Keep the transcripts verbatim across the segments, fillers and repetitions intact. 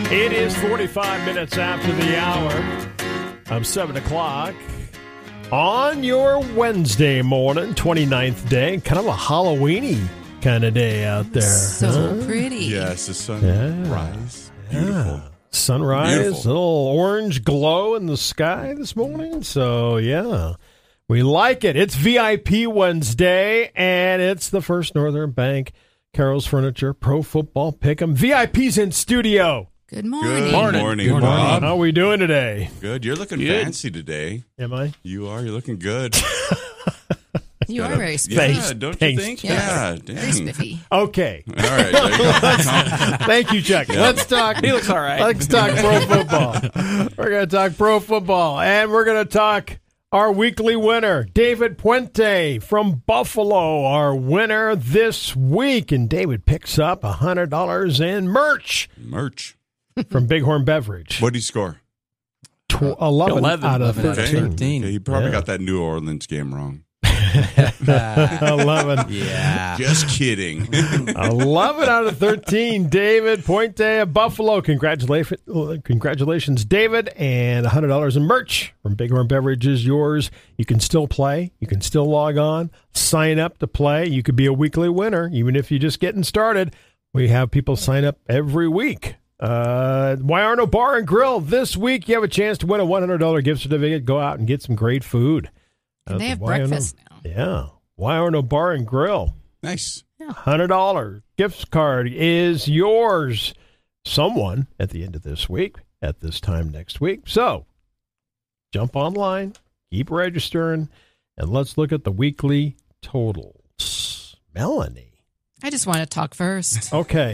It is forty-five minutes after the hour of seven o'clock on your Wednesday morning, twenty-ninth day. Kind of a Halloween-y kind of day out there. So huh? pretty. Yes, the sunrise. Yeah. Beautiful. Yeah. Sunrise, Beautiful. a little orange glow in the sky this morning. So, yeah, we like it. It's V I P Wednesday, and it's the First Northern Bank, Carol's Furniture, Pro Football Pick'em. V I P's in studio. Good morning. Good morning. morning, Good Bob. morning. How are we doing today? Good. You're looking Good. fancy today. Am I? You are. You're looking good. You Got are a- very spiffy. Yeah, Thanks. don't Thanks. you think? Yeah. Yeah. Very Dang. spiffy. Okay. All right. There you go. Thank you, Chuck. Let's talk. He looks all right. Let's talk pro football. We're going to talk pro football, and we're going to talk our weekly winner, David Puente from Buffalo, our winner this week. And David picks up one hundred dollars in merch Merch. from Bighorn Beverage. What did he score? Tw- eleven, eleven out of out of thirteen. thirteen. Okay, he probably Yeah. got that New Orleans game wrong. eleven. Yeah. Just kidding. eleven out of thirteen. David Puente of Buffalo. Congratulations, congratulations, David. And one hundred dollars in merch from Bighorn Beverage is yours. You can still play. You can still log on, sign up to play. You could be a weekly winner, even if you're just getting started. We have people sign up every week. Uh, Wyarno Bar and Grill. This week, you have a chance to win a one hundred dollars gift certificate. Go out and get some great food. And at they the have Wyarno- breakfast now. Yeah. Wyarno Bar and Grill. Nice. one hundred dollars gift card is yours. Someone at the end of this week, at this time next week. So, jump online, keep registering, and let's look at the weekly totals. Melanie. I just want to talk first. Okay.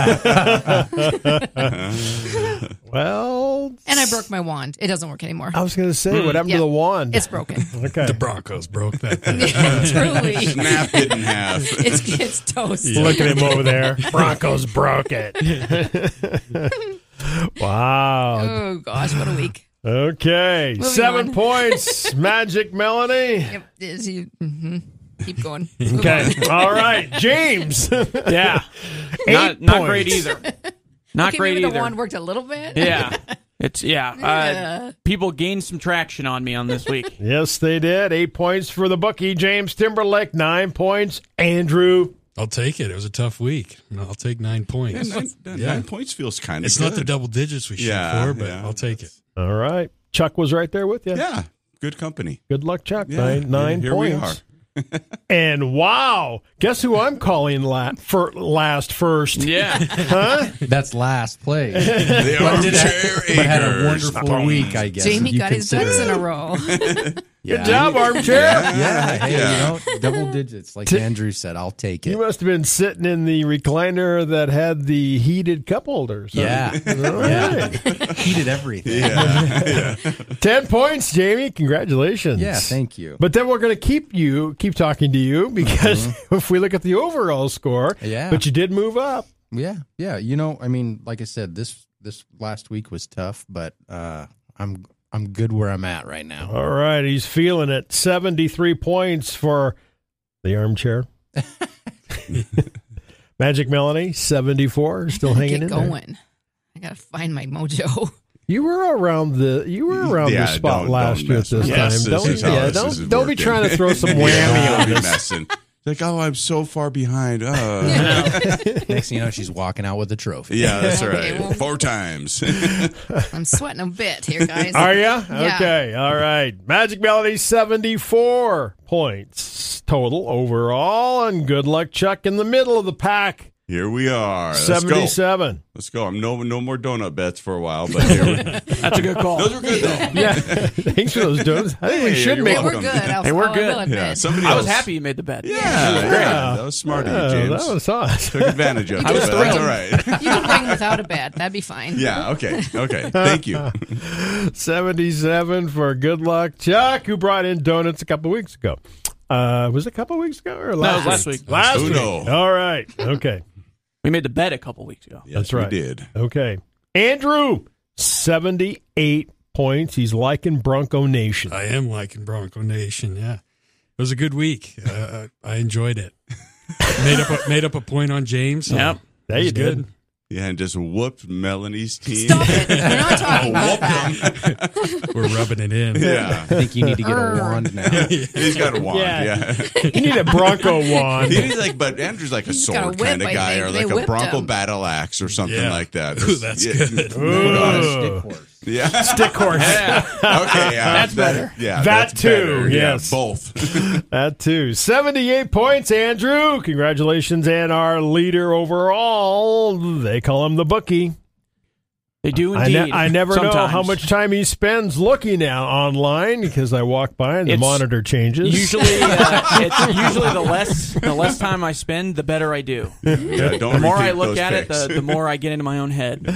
Well. And I broke my wand. It doesn't work anymore. I was going to say, what happened Yeah. to the wand? It's broken. Okay. The Broncos broke that. Truly. Snapped it in half. It's, it's toast. Look at him over there. Broncos broke it. Wow. Oh, gosh, what a week. Okay. Moving Seven on. points. Magic Melanie. Yep, is you, hmm Keep going. Okay. All right. James. Yeah. Eight Not not points. great either. Not okay, great maybe either. the wand worked a little bit. Yeah. It's yeah. Yeah. Uh, people gained some traction on me on this week. Yes, they did. Eight points for the bookie. James Timberlake, nine points. Andrew. I'll take it. It was a tough week. I'll take nine points. Yeah, nine, Yeah. nine points feels kind of It's good. not the double digits we shoot Yeah, for, but yeah. I'll take it. All right. Chuck was right there with you. Yeah. Good company. Good luck, Chuck. Yeah. Nine, nine Here points. we are. And wow, guess who I'm calling la- for last first? Yeah. Huh? That's last place. The armchair But had a Acres. wonderful week, I guess. Jamie if you got his consider ducks in it. a row. Good job, armchair. Yeah, hey, Yeah. you know, double digits, like Andrew said. I'll take You it. must have been sitting in the recliner that had the heated cup holders. huh? Yeah, All right. yeah. Heated everything. Yeah. Ten points, Jamie. Congratulations. Yeah, thank you. But then we're going to keep you, keep talking to you, because if we look at the overall score, Yeah. but you did move up. Yeah, yeah. You know, I mean, like I said, this this last week was tough, but uh, I'm I'm good where I'm at right now. All right, he's feeling it. seventy-three points for the armchair. Magic Melanie, seventy-four, still I gotta hanging get in there. going. I gotta find my mojo. You were around the you were around Yeah, the spot don't- last don't year at mess this with time. us. This Don't is how yeah, this don't is don't be working. trying to throw some whammy Yeah, on don't be this. messing. Like, oh, I'm so far behind. Uh. Next thing you know, she's walking out with a trophy. Yeah, that's Okay, right. well- Four times. I'm sweating a bit here, guys. Are you? Yeah. Okay. All right. Magic Melody, seventy-four points total overall. And good luck, Chuck, in the middle of the pack. Here we are. Let's go. seventy-seven. Let's go. I'm no no more donut bets for a while, but here we, That's a good call. those were good though. Yeah. Thanks for those donuts. I think we Hey, should you're make They were welcome. good. I'll, They were I'll- good. I will admit. Yeah, somebody I was else- happy you made the bet. Yeah, yeah, that was smart of you, Yeah, James. that was awesome. Took advantage of it, I was but that's thrilled. all right. You can bring them without a bet. That'd be fine. Yeah, okay, okay. Thank you. seventy-seven for good luck, Chuck, who brought in donuts a couple weeks ago. Uh, was it a couple weeks ago or last it was last week. Last Uno. week. All right. Okay. We made the bet a couple weeks ago. Yes, That's right. we did. Okay. Andrew, seventy-eight points. He's liking Bronco Nation. I am liking Bronco Nation. Yeah, it was a good week. Uh, I enjoyed it. made up a, made up a point on James. So Yep. There it was you did. good. Yeah, and just whooped Melanie's team. Stop it. We're not talking about that. We're rubbing it in. Yeah. I think you need to get a wand now. He's got a wand, Yeah. yeah. You need a Bronco wand. He's like, but Andrew's like a He's got a sword whip, kind of I guy, think. or They like a whipped Bronco him. battle axe or something Yeah. like that. Ooh, that's yeah. good. Ooh. Stick horse. Yeah. Stick horse. Yeah. Okay, yeah, That's that- better. Yeah, That that's too, better. yes. Yeah, both. That too. seventy-eight points, Andrew. Congratulations. And our leader overall, they call him the bookie. They do I, indeed. ne- I never know Sometimes. how much time he spends looking out online because I walk by and the It's monitor changes. Usually, uh, it's usually the less the less time I spend, the better I do. Yeah, don't The more I repeat look those at it, picks. the, the more I get into my own head.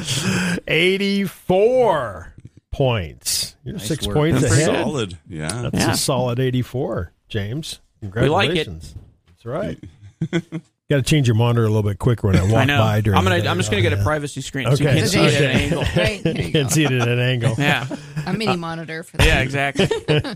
eighty-four points. You're Nice six work. points That's ahead. solid. Yeah. That's Yeah. a solid eighty-four, James. We like Congratulations. That's right. Got to change your monitor a little bit quicker when I walk I know. by during I'm gonna. the day. I'm just gonna get a Yeah. privacy screen so you Okay. can't see it at an Okay. angle. Right, there you You can go. see it at an angle. Yeah. A mini monitor for that. Yeah. Exactly.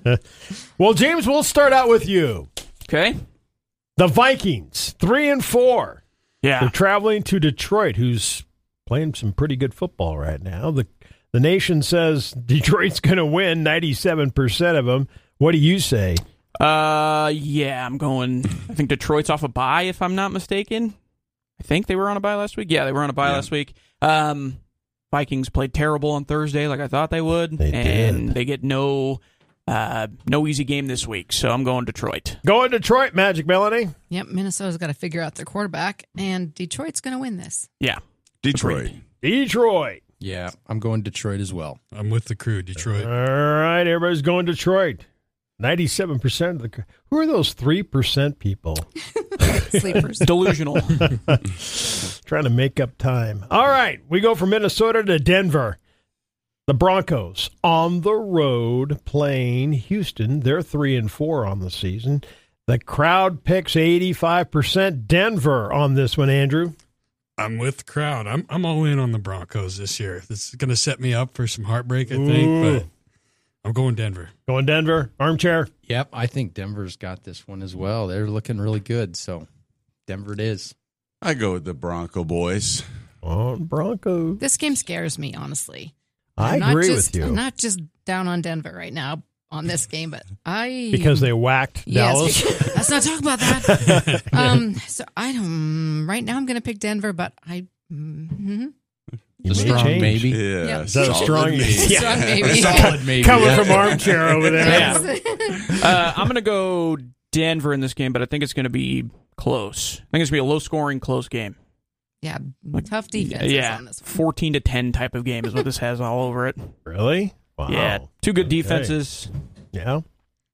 Well, James, we'll start out with you. Okay. The Vikings, three and four. They're Yeah. traveling to Detroit, who's playing some pretty good football right now. The the nation says Detroit's going to win ninety-seven percent of them. What do you say? Uh. Yeah. I'm going. I think Detroit's off a bye, if I'm not mistaken. I think they were on a bye last week. Yeah, they were on a bye Yeah. last week. Um, Vikings played terrible on Thursday, like I thought they would, They and did. they get no, uh, no easy game this week. So I'm going Detroit. Going Detroit, Magic Melody. Yep, Minnesota's got to figure out their quarterback, and Detroit's going to win this. Yeah. Detroit. Detroit. Yeah, I'm going Detroit as well. I'm with the crew, Detroit. All right, everybody's going Detroit. ninety-seven percent of the. Who are those three percent people? Sleepers. Delusional. Trying to make up time. All right, we go from Minnesota to Denver. The Broncos on the road playing Houston. They're three and four on the season. The crowd picks eighty-five percent Denver on this one, Andrew. I'm with the crowd. I'm I'm all in on the Broncos this year. This is going to set me up for some heartbreak, I think, Ooh. but I'm going Denver. Going Denver, armchair. Yep, I think Denver's got this one as well. They're looking really good, so Denver it is. I go with the Bronco boys. On Broncos. This game scares me, honestly. I I'm not agree just, with you. I'm not just down on Denver right now on this game, but I Because they whacked Dallas. Yes, let's not talk about that. um, so I don't. Right now, I'm going to pick Denver, but I. Mm-hmm. You It's a may strong change. maybe. Yeah. Yeah. Is that a solid strong- maybe. Yeah. Strong maybe. Solid maybe. Coming yeah. from armchair over there. Yeah. Uh, I'm going to go Denver in this game, but I think it's going to be close. I think it's going to be a low-scoring, close game. Yeah, tough defenses yeah, on this one. fourteen to ten type of game is what this has all over it. Really? Wow. Yeah, two good Okay. defenses. Yeah.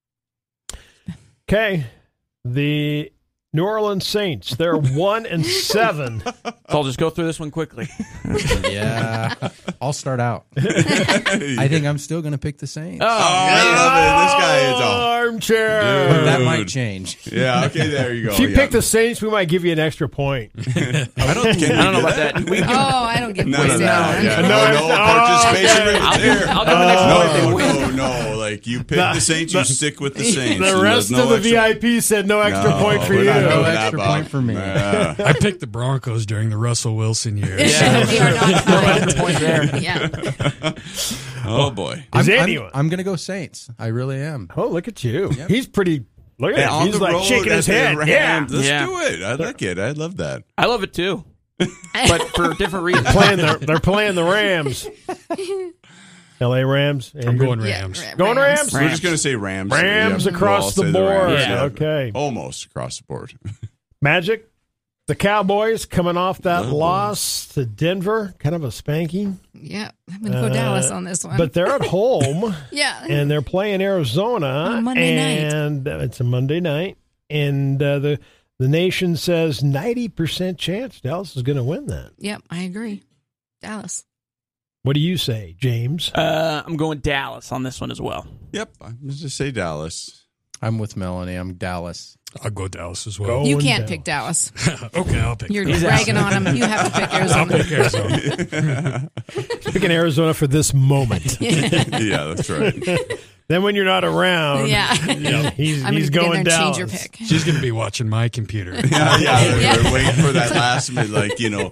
Okay. The New Orleans Saints, they're one and seven. So I'll just go through this one quickly. Yeah, I'll start out. I think I'm still going to pick the Saints. Oh, I love it. This guy is all. Armchair. But that Dude. might change. Yeah, okay, there you go. If you yeah. pick the Saints, we might give you an extra point. I don't, can I don't you know do about that. We Oh, can, I don't get No, points no, no. down. Yeah. No, No, it's- no participation oh, right I'll, there. give, I'll give an extra point if No, they win. no, no. Like, you pick the Saints, you stick with the Saints. The And rest there's of no the V I P said no extra No, point for we're you. not doing No that, extra Bob. point for me. Yeah. I picked the Broncos during the Russell Wilson years. Yeah. We are not No kind. extra point there. Yeah. Oh, boy. Is I'm, anyone? I'm, I'm going to go Saints. I really am. Oh, look at you. Yep. He's pretty. Look at Yeah, him. on He's the like road shaking his at the head. Yeah. Rams. Let's Yeah. do it. I like it. I love that. I love it too, but for different reasons. Playing the, they're playing the Rams. L A Rams. I'm Andrew? going Yeah, Rams. Ra- Going Rams? We're just going to say Rams. Rams Yeah, we'll all across the say board. Rams. Yeah. Okay. Almost across the board. Magic. The Cowboys coming off that Oh, boy. loss to Denver. Kind of a spanking. Yeah, I'm going to go Uh, Dallas on this one. But they're at home. yeah. and they're playing Arizona. On Monday night. and uh, it's a Monday night, and uh, the the nation says ninety percent chance Dallas is going to win that. Yep, I agree. Dallas. What do you say, James? Uh, I'm going Dallas on this one as well. Yep. I'm just to say Dallas. I'm with Melanie. I'm Dallas. I'll go Dallas as well. Go. You and can't Dallas. pick Dallas. Okay, I'll pick. You're He's ragging on him. You have to pick I'll Arizona. pick Arizona. Picking Arizona for this moment. Yeah, that's right. Then when you're not around, Yeah. he's, I'm he's going going to get in there and Dallas. change your pick. She's going to be watching my computer. Yeah, yeah. They're, Yeah. they're waiting for that last minute, like, you know,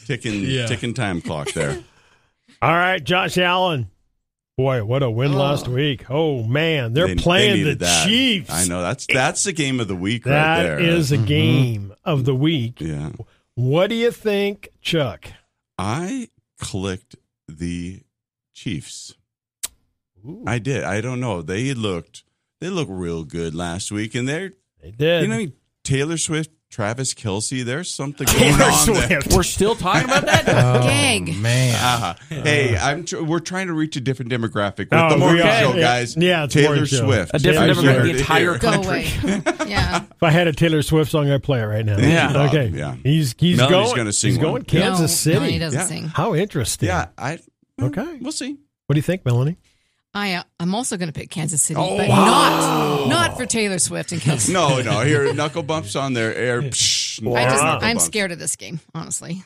ticking, Yeah. ticking time clock there. All right, Josh Allen. Boy, what a win Oh. last week. Oh, man. They're They- playing they the needed that. Chiefs. I know that's that's the game of the week right That there. is a game of the week. Yeah, What do you think, Chuck? I clicked the Chiefs. I did. I don't know. They looked they looked real good last week, and they're They did. you know Taylor Swift, Travis Kelce. There's something going Taylor on there. Swift. We're still talking about that? Oh, Gag. man. Uh-huh. Hey, I'm tr- we're trying to reach a different demographic with Oh, the morning we are. show, Yeah. guys. Yeah, it's Taylor morning show. Swift. A different I demographic, heard the it entire here. Go country. away. Yeah. If I had a Taylor Swift song, I'd play it right now. Yeah. Okay. Yeah. He's he's Melody's going. gonna sing he's one. going Kansas no, City. No, he doesn't Yeah. sing. How interesting. Yeah, I Okay. We'll see. What do you think, Melanie? I, uh, I'm also going to pick Kansas City, Oh, but wow. not not for Taylor Swift and Kelsey. No, no. Here, knuckle bumps on their air. Psh, Wow. I just, knuckle I'm bumps. scared of this game, honestly.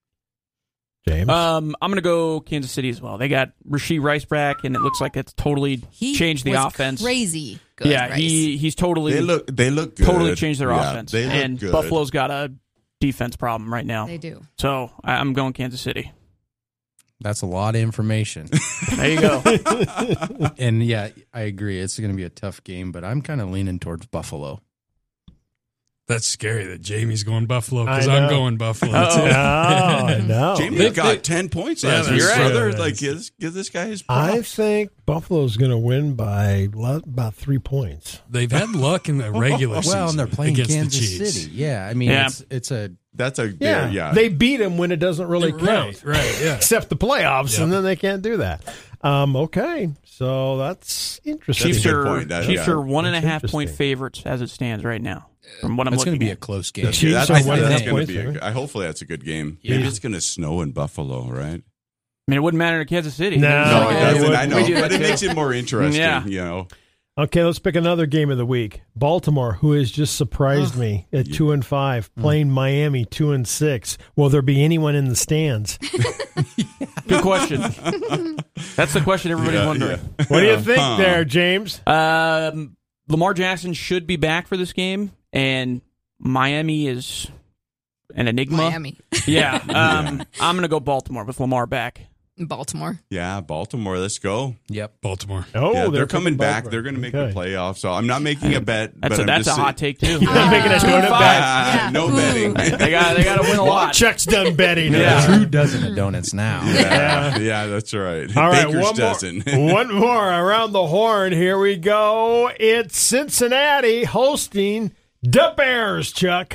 James? Um, I'm going to go Kansas City as well. They got Rashee Rice back, and it looks like it's totally He changed the was offense. crazy good. yeah, Rice. he he's totally They look. They look good. totally changed their Yeah, offense. They look and good. Buffalo's got a defense problem right now. They do. So I, I'm going Kansas City. That's a lot of information. There you go. And yeah, I agree. It's going to be a tough game, but I'm kind of leaning towards Buffalo. That's scary that Jamie's going Buffalo I because know. I'm going Buffalo Uh-oh. too. Oh, I know. Jamie They- got they- ten points Yeah, last that's week, right. brother. Yes. Like, give, give this guy his I props. think Buffalo's going to win by lo- about three points. They've had luck in the regular season. Well, and they're playing against Kansas the Chiefs. City. Yeah, I mean, Yeah. it's it's a That's a Yeah. yeah. yeah. They beat them when it doesn't really count. Right, right, yeah. Except the playoffs, Yep. and then they can't do that. Um, okay, so that's interesting. Chiefs a good are point. That- Chiefs yeah. are one and a That's half point interesting. favorites as it stands right now. From what I'm it's going looking to be a at. close game. That's, Chiefs that's, are I one think and a that's half going to points, be. A, right? I hopefully that's a good game. Yeah. Maybe it's going to snow in Buffalo, right? I mean, it wouldn't matter to Kansas City. No, No, Oh, it yeah, doesn't. we- I know, we do but that it too. makes it more interesting. Yeah. You know. Okay, let's pick another game of the week. Baltimore, who has just surprised me at two and five, playing Miami two and six. Will there be anyone in the stands? Good question. That's the question everybody's Yeah, wondering. What do you think Huh. there, James? Um, Lamar Jackson should be back for this game, and Miami is an enigma. Miami, Yeah. Um, I'm going to go Baltimore with Lamar back. Baltimore. Yeah, Baltimore. Let's go. Yep. Baltimore. Oh, yeah, they're, coming picking back. Baltimore. They're going to make Okay. the playoffs. So I'm not making a bet. That's but a, I'm that's a just hot take too. You're making a donut bet. Ah, Yeah. no Ooh. betting. they got they got to win a lot. Chuck's done betting. Yeah. Drew dozen of donuts now. Yeah, yeah, that's right. All right, Baker's one dozen. more, one more around the horn. Here we go. It's Cincinnati hosting the Bears, Chuck.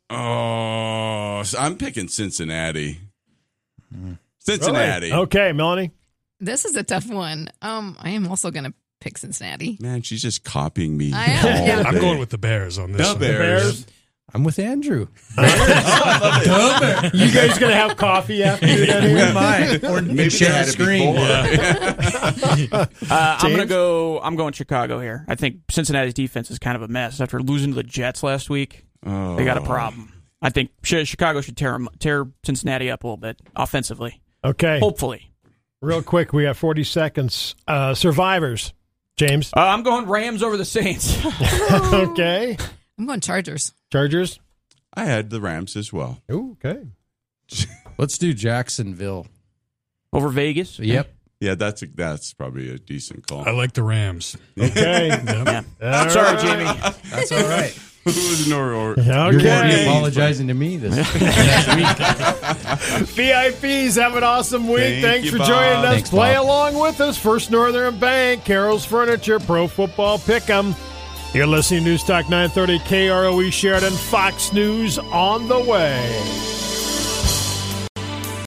Oh, so I'm picking Cincinnati. Cincinnati. Really? Okay, Melanie. This is a tough one. Um, I am also going to pick Cincinnati. Man, she's just copying me. I am, all yeah. I'm day. going with the Bears on this the one. Bears. Bears. I'm with Andrew. You guys gonna have coffee after you're done here? We might. Or Maybe they had it before. Uh, I'm James? gonna go. I'm going Chicago here. I think Cincinnati's defense is kind of a mess after losing to the Jets last week. Oh. They got a problem. I think Ch- Chicago should tear 'em- tear Cincinnati up a little bit offensively. Okay, Hopefully, real quick. We got forty seconds. Uh, survivors, James. uh, I'm going Rams over the Saints. Okay, I'm going Chargers. Chargers. I had the Rams as well. Ooh, okay. Let's do Jacksonville. over Vegas. Yep. Yeah, that's a, that's probably a decent call. I like the Rams. Okay. Yeah. All Sorry, right. Jamie. That's all right. Nor- or- You're going to be Okay. apologizing to me this V I Ps, have an awesome week. Thank Thanks you, for Bob. joining us. Thanks, Play Bob. along with us. First Northern Bank, Carroll's Furniture, Pro Football Pick'em. You're listening to News Talk nine thirty K R O E Sheridan, Fox News on the way.